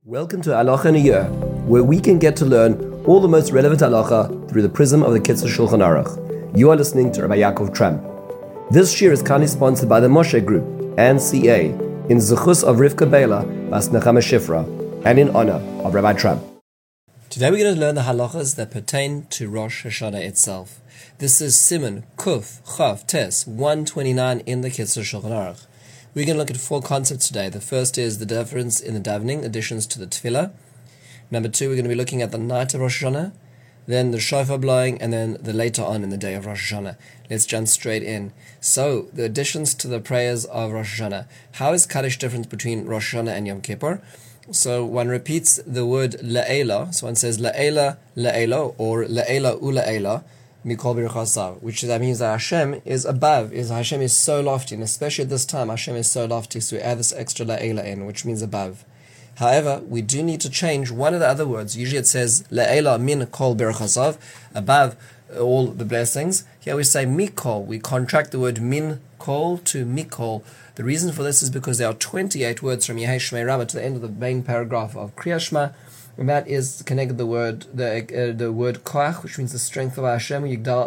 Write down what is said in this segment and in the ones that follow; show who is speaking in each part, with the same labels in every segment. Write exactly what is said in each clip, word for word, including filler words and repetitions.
Speaker 1: Welcome to Halacha in a Year, where we can get to learn all the most relevant halacha through the prism of the Kitzur Shulchan Aruch. You are listening to Rabbi Yaakov Tramp. This year is kindly sponsored by the Moshe Group and C A in Zechus of Rivka Bela Bas Nechama Shifra and in honor of Rabbi Tramp.
Speaker 2: Today we're going to learn the halachas that pertain to Rosh Hashanah itself. This is Siman Kuf Chav Tes one twenty-nine in the Kitzur Shulchan Aruch. We're going to look at four concepts today. The first is the difference in the davening, additions to the tefillah. Number two, we're going to be looking at the night of Rosh Hashanah, then the shofar blowing, and then the later on in the day of Rosh Hashanah. Let's jump straight in. So, the additions to the prayers of Rosh Hashanah. How is Kaddish different between Rosh Hashanah and Yom Kippur? So, one repeats the word La'ela. So, one says La'ela, La'ela, or La'ela, Ula'ela, Mikol Birchasav, which that means that Hashem is above, is Hashem is so lofty, and especially at this time, Hashem is so lofty, so we add this extra la'ela in, which means above. However, we do need to change one of the other words. Usually it says la'ela min kol birchasav, above all the blessings. Here we say mikol, we contract the word min kol to mikol. The reason for this is because there are twenty-eight words from Yehei Shmei Rabbah to the end of the main paragraph of Kriya Shema, and that is connected the word the uh, the word koach, which means the strength of Hashem. Yigdal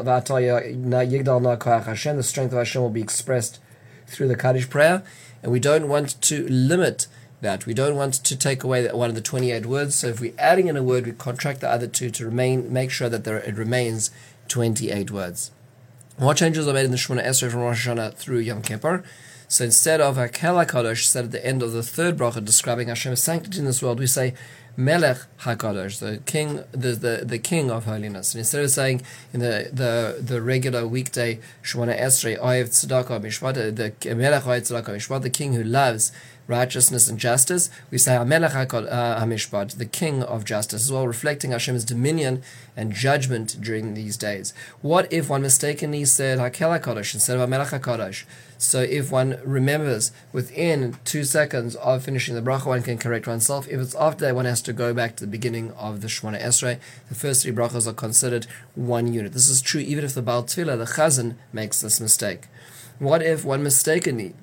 Speaker 2: na koach Hashem. The strength of Hashem will be expressed through the Kaddish prayer, and we don't want to limit that. We don't want to take away one of the twenty-eight words. So if we're adding in a word, we contract the other two to remain, make sure that there it remains twenty-eight words. What changes are made in the Shemona Esrei from Rosh Hashanah through Yom Kippur? So instead of Hakel HaKadosh, said at the end of the third bracha describing Hashem's sanctity in this world, we say Melech HaKadosh, the king, the, the, the king of holiness. And instead of saying in the the, the regular weekday Shemona Esrei, Ohev Tzedakah Mishpat, the Melech Ohev Tzedakah Mishpat, the king who loves righteousness and justice, we say HaMelech HaMishpat, the king of justice, as well, reflecting Hashem's dominion and judgment during these days. What if one mistakenly said Hakel HaKadosh instead of HaMelech HaKadosh? So if one remembers within two seconds of finishing the bracha, one can correct oneself. If it's after that, one has to go back to the beginning of the Shemona Esrei. The first three brachas are considered one unit. This is true even if the Baal Tefillah, the Chazan, makes this mistake. What if one mistakenly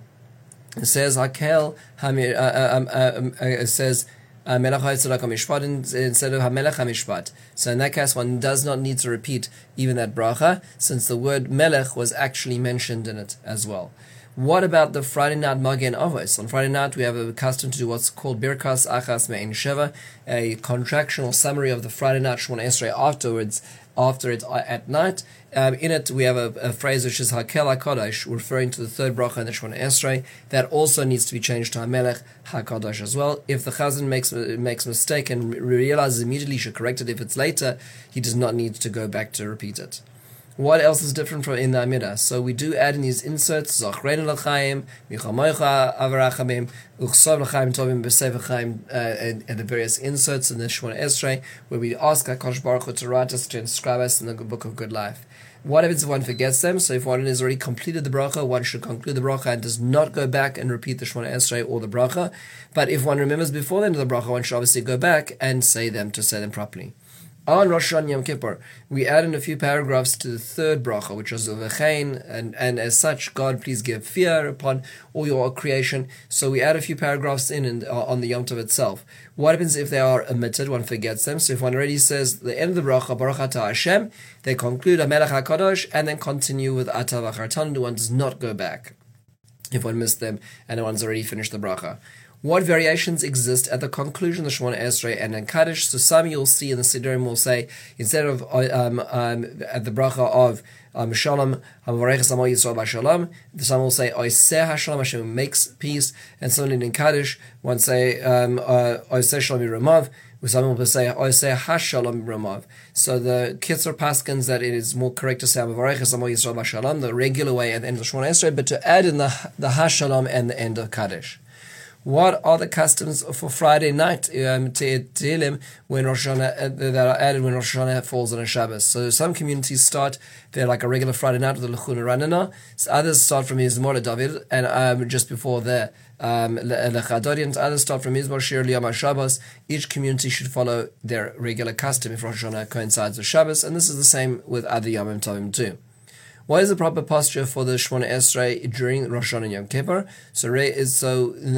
Speaker 2: says Hakel, Hamir, uh, um, uh, uh, says Melech HaTzedakah Mishpat instead of HaMelech HaMishpat? So in that case, one does not need to repeat even that bracha, since the word Melech was actually mentioned in it as well. What about the Friday night Magen Avos? On Friday night, we have a custom to do what's called Birkas Achas Me'en Sheva, a contractional summary of the Friday night Shemona Esrei afterwards, after it at night. Um, in it, we have a, a phrase which is Hakel HaKadosh, referring to the third bracha in the Shemona Esrei. That also needs to be changed to HaMelech HaKadosh as well. If the Chazan makes makes a mistake and realizes immediately, he should correct it. If it's later, he does not need to go back to repeat it. What else is different from in the Amidah? So we do add in these inserts, Zachreinu l'chaim, Michamoicha avarachamim, Uchsav l'chaim tovim b'sefer chaim, and the various inserts in the Shemona Esrei, where we ask HaKadosh Baruch Hu to write us, to inscribe us in the book of good life. What happens if one forgets them? So if one has already completed the bracha, one should conclude the bracha and does not go back and repeat the Shemona Esrei or the bracha. But if one remembers before the end of the bracha, one should obviously go back and say them to say them properly. On Rosh Hashanah Yom Kippur, we add in a few paragraphs to the third bracha, which was Uvechein, and, and as such, God, please give fear upon all your creation. So we add a few paragraphs in and, uh, on the Yom Tov itself. What happens if they are omitted? One forgets them. So if one already says the end of the bracha, Baruch Atah Hashem, they conclude HaMelech HaKadosh, and then continue with Atah V'chartanu. One does not go back if one missed them and one's already finished the bracha. What variations exist at the conclusion of the Shemona Esrei and in Kaddish? So some you'll see in the Siddurim will say, instead of um, um, at the bracha of um, Shalom, HaMavarechas Amo Yisrael B'Shalom, some will say, Oiseh HaShalom, Hashem makes peace, and similarly in Kaddish, one say, um, uh, Oiseh Shalom Yiramav, some will say, Oiseh HaShalom Yiramav. So the Kitzur paskins that it is more correct to say, HaMavarechas Amo Yisrael B'Shalom, the regular way at the end of the Shemona Esrei, but to add in the, the HaShalom and the end of Kaddish. What are the customs for Friday night um, Tehillim when Rosh Hashanah, uh, that are added when Rosh Hashanah falls on a Shabbos? So some communities start, they're like a regular Friday night with the Lechuna Ranana. So others start from Mizmor David, and um, just before the um, Lechadorian. Others start from Mizmor Shir Liyam HaShabbos. Each community should follow their regular custom if Rosh Hashanah coincides with Shabbos, and this is the same with other Yomim Tovim too. What is the proper posture for the Shemona Esrei during Rosh Hashanah and Yom Kippur? So, so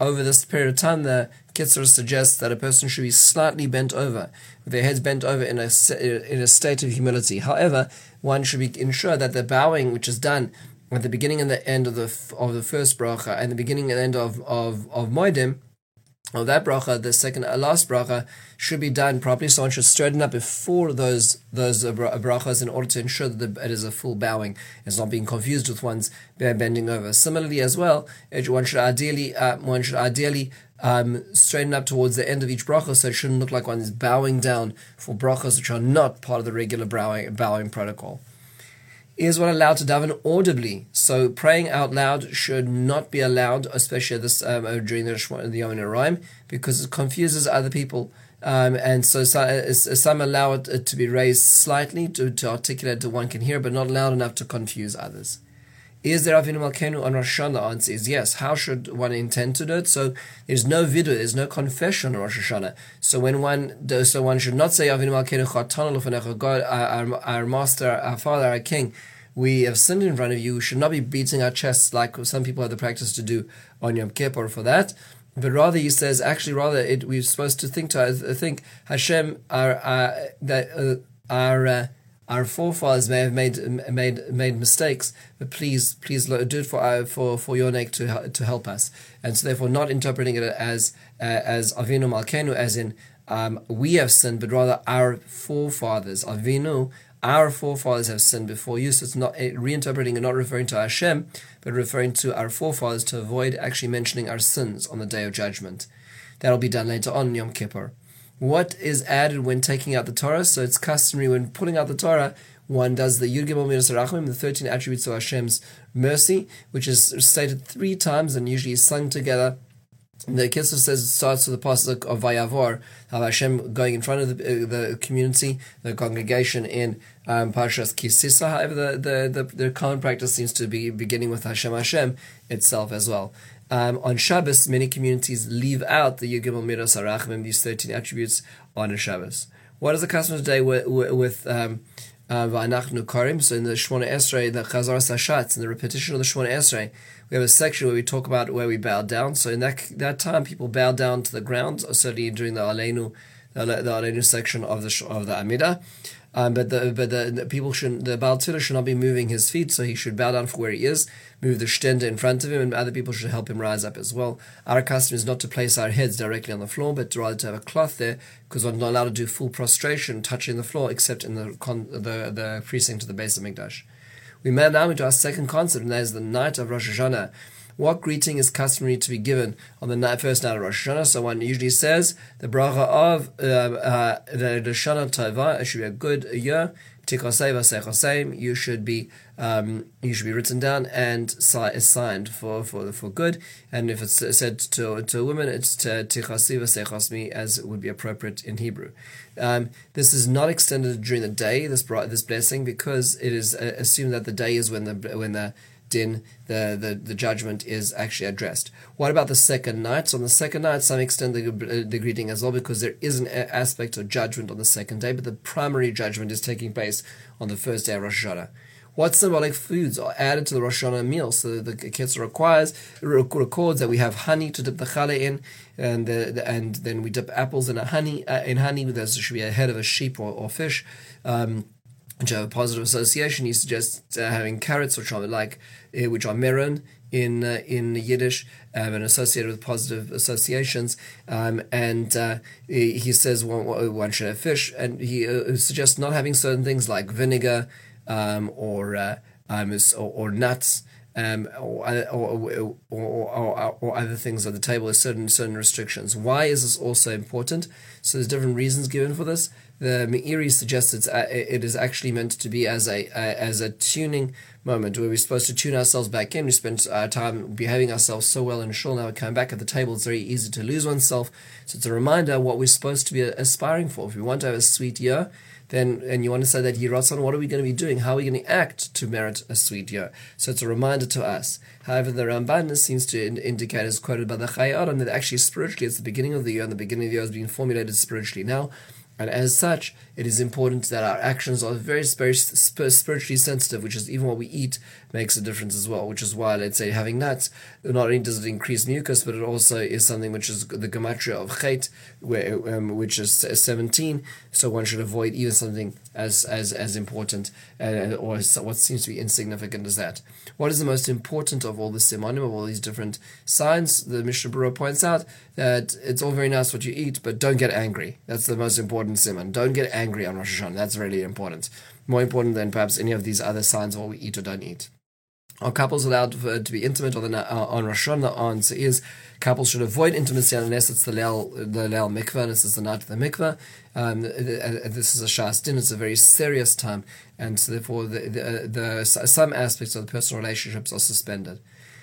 Speaker 2: over this period of time, the Kitzur suggests that a person should be slightly bent over, with their heads bent over in a in a state of humility. However, one should be ensure that the bowing, which is done at the beginning and the end of the of the first bracha and the beginning and end of of of Moedim, of that bracha, the second uh, last bracha, should be done properly. So one should straighten up before those those uh, brachas in order to ensure that the, it is a full bowing. It's not being confused with one's bending over. Similarly, as well, one should ideally uh, one should ideally um, straighten up towards the end of each bracha, so it shouldn't look like one is bowing down for brachas which are not part of the regular bowing bowing protocol. Is one allowed to daven audibly? So praying out loud should not be allowed, especially this um, during the the Yom Noraim, because it confuses other people. Um, and so, so some allow it to be raised slightly to, to articulate that one can hear, but not loud enough to confuse others. Is there Avinu Malkeinu on Rosh Hashanah? The answer is yes. How should one intend to do it? So there's no vidui, there's no confession on Rosh Hashanah. So when one does, so one should not say Avinu Malkeinu Chatanu L'Fanecha, God, our, our Master, our Father, our King, we have sinned in front of you. We should not be beating our chests like some people have the practice to do on Yom Kippur for that. But rather, he says, actually, rather, it, we're supposed to think to think Hashem, our uh, that uh, our uh, our forefathers may have made made made mistakes, but please, please do it for uh, for for your neck to to help us. And so, therefore, not interpreting it as uh, as Avinu Malkeinu, as in um, we have sinned, but rather our forefathers, Avinu. Our forefathers have sinned before you, so it's not reinterpreting and not referring to Hashem, but referring to our forefathers to avoid actually mentioning our sins on the Day of Judgment. That'll be done later on Yom Kippur. What is added when taking out the Torah? So it's customary when pulling out the Torah, one does the Yud Gimel Midas Rachmim, the thirteen attributes of Hashem's mercy, which is stated three times and usually sung together. The Kitzur says it starts with the pasuk of Vayavor, how Hashem going in front of the, uh, the community, the congregation in um, Parshas Ki Sisa. However, the, the, the, the common practice seems to be beginning with Hashem Hashem itself as well. Um, on Shabbos, many communities leave out the Yud Gimel Midas Harachmim, these thirteen attributes, on a Shabbos. What is the custom today with, with um, Va'anachnu Karim? So in the Shmona Esrei, the Chazar Sashatz, in the repetition of the Shmona Esrei, we have a section where we talk about where we bow down. So in that that time, people bow down to the ground, certainly during the Aleinu, the, the Aleinu section of the of the Amidah. Um, but the but the, the people should the Baal Tefillah should not be moving his feet, so he should bow down for where he is, move the shtender in front of him, and other people should help him rise up as well. Our custom is not to place our heads directly on the floor, but rather to have a cloth there, because we're not allowed to do full prostration, touching the floor, except in the con, the the precinct of the base of Mikdash. We move now into our second concept, and that is the night of Rosh Hashanah. What greeting is customary to be given on the night, first night of Rosh Hashanah? So one usually says the bracha of uh, uh, the Shana Tova. It should be a good year. Tikosei v'seichosei. You should be um, you should be written down and signed for, for for good. And if it's said to to a woman, it's Tikosei v'seichosmi, as it would be appropriate in Hebrew. Um, this is not extended during the day. This this blessing, because it is uh, assumed that the day is when the when the din, the, the, the judgment is actually addressed. What about the second night? So on the second night, some extend the, the greeting as well, because there is an aspect of judgment on the second day, but the primary judgment is taking place on the first day of Rosh Hashanah. What symbolic foods are added to the Rosh Hashanah meal? So the Kitzur requires, records that we have honey to dip the challah in, and the, the, and then we dip apples in a honey uh, in honey. There should be a head of a sheep or, or fish. Um, which have a positive association. He suggests uh, having carrots, which are like, uh, which are meron in uh, in Yiddish, um, and associated with positive associations. Um, and uh, he, he says one, one should have fish, and he uh, suggests not having certain things like vinegar um, or, uh, um, or or nuts. Um, or, or, or, or, or other things at the table. There's certain certain restrictions. Why is this also important? So there's different reasons given for this. The Meiri suggests it's, uh, it is actually meant to be as a uh, as a tuning moment where we're supposed to tune ourselves back in. We spend our time behaving ourselves so well in shul. Now we come back at the table. It's very easy to lose oneself. So it's a reminder what we're supposed to be aspiring for. If we want to have a sweet year, then and you want to say that Yiratzon, what are we going to be doing? How are we going to act to merit a sweet year? So it's a reminder to us. However, the Ramban seems to in- indicate, as quoted by the Chayei Adam, that actually spiritually it's the beginning of the year, and the beginning of the year is being formulated spiritually now. And as such, it is important that our actions are very, very spiritually sensitive, which is even what we eat makes a difference as well, which is why, let's say, having nuts, not only does it increase mucus, but it also is something which is the gematria of chet, where, um, which is seventeen, so one should avoid even something as as, as important uh, or as, what seems to be insignificant as that. What is the most important of all the simonim, of all these different signs? The Mishnah Berurah points out that it's all very nice what you eat, but don't get angry. That's the most important simon. Don't get angry on Rosh Hashanah. That's really important. More important than perhaps any of these other signs of what we eat or don't eat. Are couples allowed for, to be intimate on, the, uh, on Rosh Hashanah? The answer is couples should avoid intimacy unless it's the Leil, the Leil Mikveh, this is the night of the Mikveh. Um, this is a Shas Din, it's a very serious time, and so therefore the, the, the, some aspects of the personal relationships are suspended.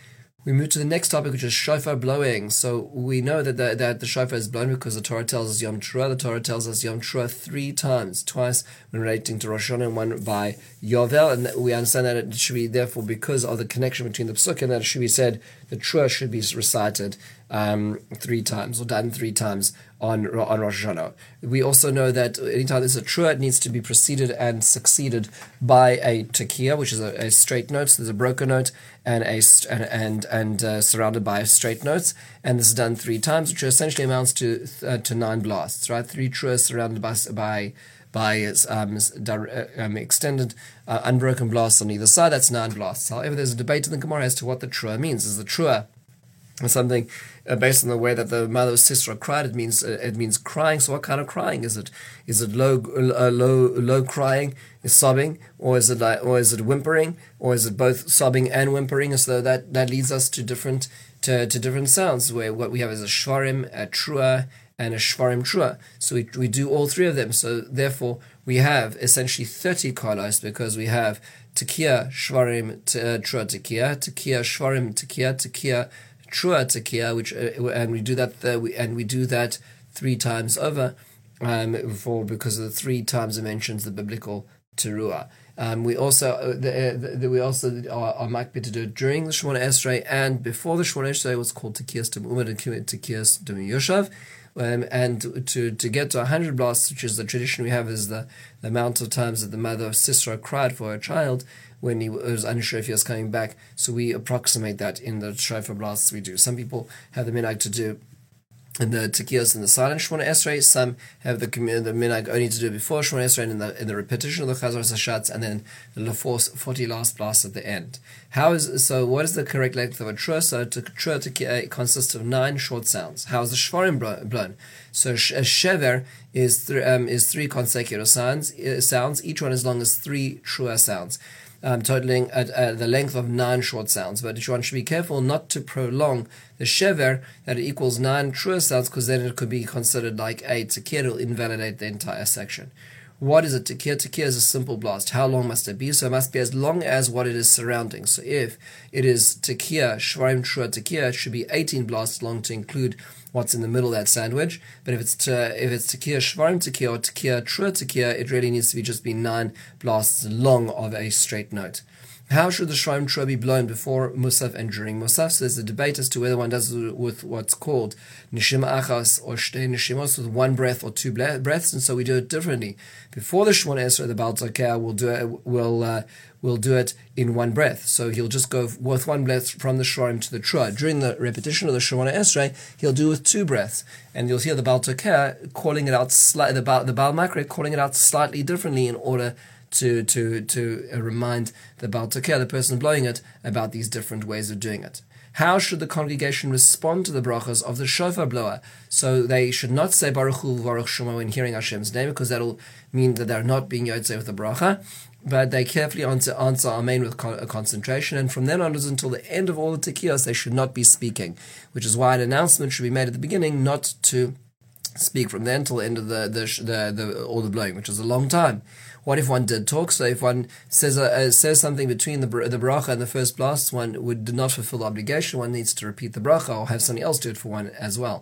Speaker 2: We move to the next topic, which is shofar blowing. So we know that the, that the shofar is blown because the Torah tells us Yom Teruah. The Torah tells us Yom Teruah three times, twice when relating to Rosh Hashanah and one by Yovel. And we understand that it should be, therefore, because of the connection between the Psukim, that it should be said, the Teruah should be recited um, three times, or done three times on on Rosh Hashanah. We also know that anytime there's a Teruah, it needs to be preceded and succeeded by a Tekiah, which is a, a straight note. So there's a broken note and a and and, and uh, surrounded by straight notes, and this is done three times, which essentially amounts to uh, to nine blasts, right? Three Teruahs surrounded by by by um, um, extended uh, unbroken blasts on either side. That's nine blasts. However, there's a debate in the Gemara as to what the Teruah means. Is the Teruah something uh, based on the way that the mother of Sisera cried? It means uh, it means crying. So what kind of crying is it? Is it low, uh, low, low crying, is sobbing, or is it like, or is it whimpering, or is it both sobbing and whimpering? So that that leads us to different to, to different sounds. Where what we have is a shvarim, a Teruah, and a shvarim Teruah. So we we do all three of them. So therefore we have essentially thirty kolos, because we have tekiah, shvarim, Teruah, tekiah, tekiah, shvarim, tekiah, tekiah, Teruah, tekiah, which uh, and we do that uh, we, and we do that three times over, um, for because of the three times it mentions the biblical Teruah. Um, we also uh, the, uh, the, we also are, are makbid to do it during the Shemona Esrei and before the Shemona Esrei. Was called tekiyas Tum'umad and tekiyas Tum'yoshav. Um, and to to get to one hundred blasts, which is the tradition we have, is the, the amount of times that the mother of Sisera cried for her child when he was unsure if he was coming back. So we approximate that in the shofar blasts we do. Some people have the minhag to do in the tekiyos in the silent Shemona Esrei. Some have the the minhag only to do before Shemona Esrei and in the in the repetition of the Chazar Hashatz, and then the forty last blasts at the end. How is so? What is the correct length of a Teruah? So a Teruah consists of nine short sounds. How is the shvarim blown? So a shever is th- um, is three consecutive sounds. Uh, sounds. Each one as long as three Teruah sounds. Um, totaling at uh, the length of nine short sounds. But one should be careful not to prolong the shever, that it equals nine Teruah sounds, because then it could be considered like a tekiah. It will invalidate the entire section. What is a tekiah? Tekiah is a simple blast. How long must it be? So it must be as long as what it is surrounding. So if it is tekiah, shvarim Teruah tekiah, it should be eighteen blasts long to include what's in the middle of that sandwich. But if it's to, if it's tekiah, shvarim tekiah, or tekiah, Teruah tekiah, it really needs to be just be nine blasts long of a straight note. How should the shvarim Teruah be blown before Musaf and during Musaf? So there's a debate as to whether one does it with what's called nishima achas or shtei nishimos, with one breath or two breaths, and so we do it differently. Before the Shemona Esrei, the Baal Tekiah will do it, will uh, will do it in one breath. So he'll just go with one breath from the shvarim to the Teruah. During the repetition of the Shemona Esrei, he'll do with two breaths, and you'll hear the Baal Tekiah calling it out slightly, the Baal, the Baal Makre calling it out slightly differently in order to to to remind the Baal Tekiah, the person blowing it, about these different ways of doing it. How should the congregation respond to the brachas of the shofar blower? So they should not say Baruch Hu Baruch Shemo when hearing Hashem's name, because that'll mean that they're not being yotzei with the bracha. But they carefully answer, answer Amen with con- concentration, and from then onwards until the end of all the tekiyos, they should not be speaking, which is why an announcement should be made at the beginning not to speak from then till the end of the the, the, the all the blowing, which is a long time. What if one did talk? So if one says uh, says something between the the bracha and the first blast, one would not fulfill the obligation. One needs to repeat the bracha or have somebody else do it for one as well.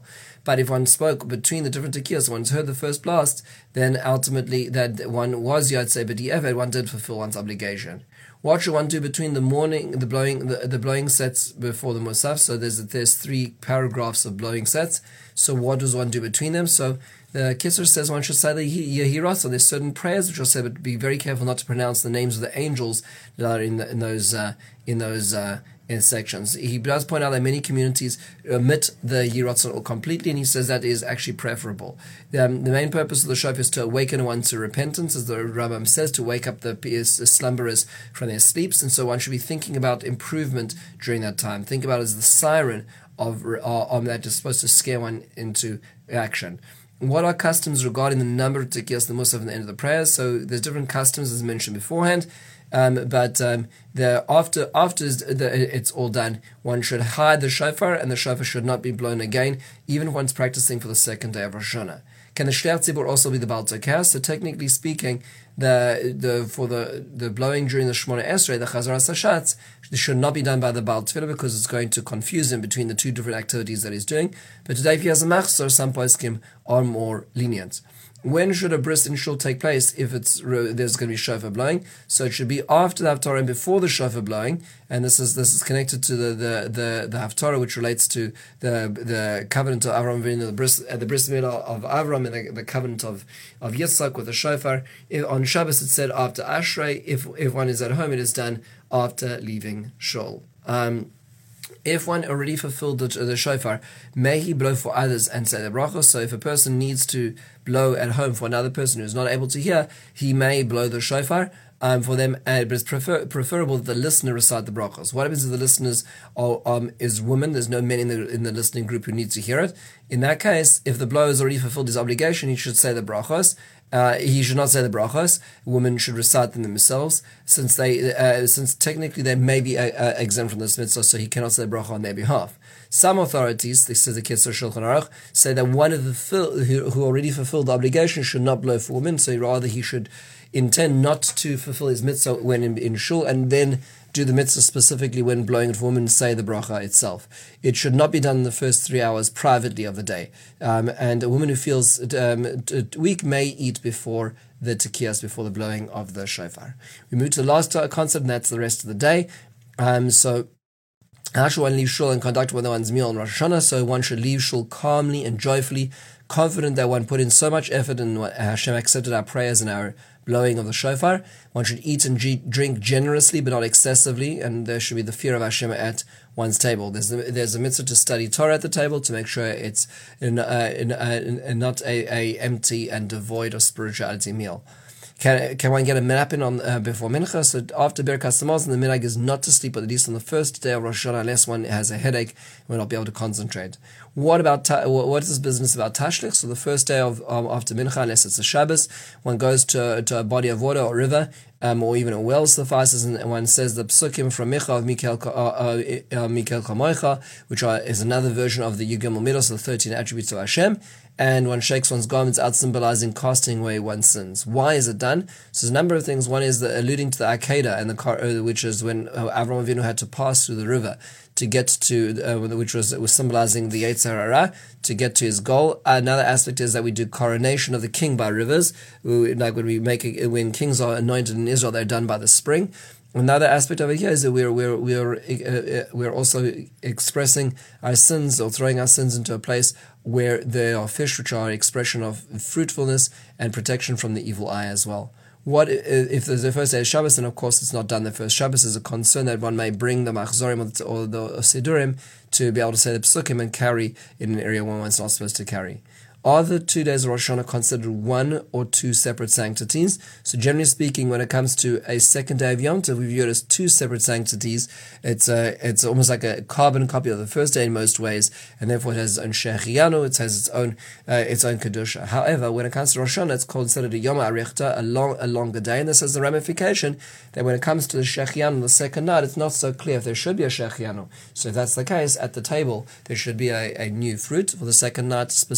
Speaker 2: But if one spoke between the different tekiyos, one's heard the first blast, then ultimately that one was Yotzei B'di'evet, one did fulfill one's obligation. What should one do between the morning, the blowing, the, the blowing sets before the Musaf? So there's there's three paragraphs of blowing sets. So what does one do between them? So the Kitzur says one should say the Yehirot. So there's certain prayers which will say, but be very careful not to pronounce the names of the angels that are in the, in those uh, in those uh, in sections. He does point out that many communities omit the Yiratzon completely, and he says that is actually preferable. Um, the main purpose of the shofar is to awaken one to repentance, as the Rambam says, to wake up the, the slumberers from their sleeps, and so one should be thinking about improvement during that time. Think about it as the siren of uh, that is supposed to scare one into action. What are customs regarding the number of tekiyos the musaf at the end of the prayers? So there's different customs as mentioned beforehand. Um, but um, the, after after the, it's all done, one should hide the shofar, and the shofar should not be blown again, even if one's practicing for the second day of Rosh Hashanah. Can the Shliach Tzibur also be the Baal Tokeh? So technically speaking, the the for the, the blowing during the Shemona Esrei, the Chazaras Hashatz, this should not be done by the Baal Tefillah because it's going to confuse him between the two different activities that he's doing. But today, if he has a machzor, some poskim are more lenient. When should a bris in shul take place if it's there's going to be shofar blowing? So it should be after the haftarah and before the shofar blowing, and this is this is connected to the the the, the haftarah, which relates to the the covenant of Avram Avinu, the bris uh, the bris milah of Avram, and the, the covenant of of Yitzchak with the shofar. If, on Shabbos it said after Ashrei. If if one is at home, it is done after leaving shul. Um, If one already fulfilled the, the shofar, may he blow for others and say the brachos. So if a person needs to blow at home for another person who's not able to hear, he may blow the shofar um, for them, uh, but it's prefer, preferable that the listener recite the brachos. What happens if the listeners are, um, is women? There's no men in the in the listening group who need to hear it. In that case, if the blower has already fulfilled his obligation, he should say the brachos. Uh, he should not say the brachos. Women should recite them themselves, since they, uh, since technically they may be uh, uh, exempt from this mitzvah, so he cannot say the bracha on their behalf. Some authorities, this is the Kitzur Shulchan Aruch, say that one of the fil- who, who already fulfilled the obligation should not blow for women, so rather he should intend not to fulfill his mitzvah when in, in shul, and then do the mitzvah specifically when blowing it for women, say the bracha itself. It should not be done in the first three hours privately of the day. Um, and a woman who feels um, weak may eat before the tekiyos, before the blowing of the shofar. We move to the last concept, and that's the rest of the day. Um, so, how should one leave shul and conduct one's meal on Rosh Hashanah? So one should leave shul calmly and joyfully, confident that one put in so much effort and Hashem accepted our prayers and our blowing of the shofar. One should eat and drink generously, but not excessively, and there should be the fear of Hashem at one's table. There's a, there's a mitzvah to study Torah at the table to make sure it's in, uh, in, uh, in, in not a, a empty and devoid of spirituality meal. Can can one get a minhag in on uh, before mincha? So after Birkas Hamazon, the minhag is not to sleep, at least on the first day of Rosh Hashanah, unless one has a headache and will not be able to concentrate. What about ta- what is this business about tashlich? So the first day of um, after mincha, unless it's a Shabbos, one goes to to a body of water or river, um, or even a well suffices, and one says the psukim from Micha of Mikel uh, uh, uh, Mikel Kamoicha, which are, is another version of the Yigam Midos, the thirteen attributes of Hashem. And one shakes one's garments out, symbolizing casting away one's sins. Why is it done? So there's a number of things. One is the, alluding to the Akedah, and the which is when Avram Avinu had to pass through the river to get to, uh, which was was symbolizing the Yetzer Hara, to get to his goal. Another aspect is that we do coronation of the king by rivers. We, like when we make a, when kings are anointed in Israel, they're done by the spring. Another aspect of it here is that we're we're we're uh, we're also expressing our sins, or throwing our sins into a place where there are fish, which are an expression of fruitfulness and protection from the evil eye as well. What if there's the first day of Shabbos? Then of course it's not done the first Shabbos. There's a concern that one may bring the machzorim or the sidurim to be able to say the psukim and carry in an area where one's not supposed to carry. Are the two days of Rosh Hashanah considered one or two separate sanctities? So generally speaking, when it comes to a second day of Yom Tov, we view it as two separate sanctities. It's a, it's almost like a carbon copy of the first day in most ways, and therefore it has its own shechianu, it has its own uh, its own kedusha. However, when it comes to Rosh Hashanah, it's considered a Yom Arichta, a long a longer day, and this has the ramification that when it comes to the shechianu, the second night, it's not so clear if there should be a shechianu. So if that's the case, at the table there should be a, a new fruit for the second night, specifically Rosh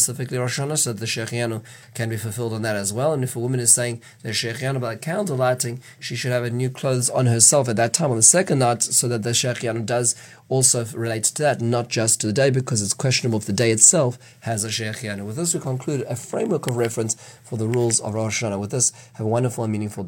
Speaker 2: Rosh Hashanah, so that the Shechianu can be fulfilled on that as well. And if a woman is saying the Shechianu by candle lighting, she should have a new clothes on herself at that time on the second night, so that the Shechianu does also relate to that, not just to the day, because it's questionable if the day itself has a Shechianu. With this, we conclude a framework of reference for the rules of Rosh Hashanah. With this, have a wonderful and meaningful day.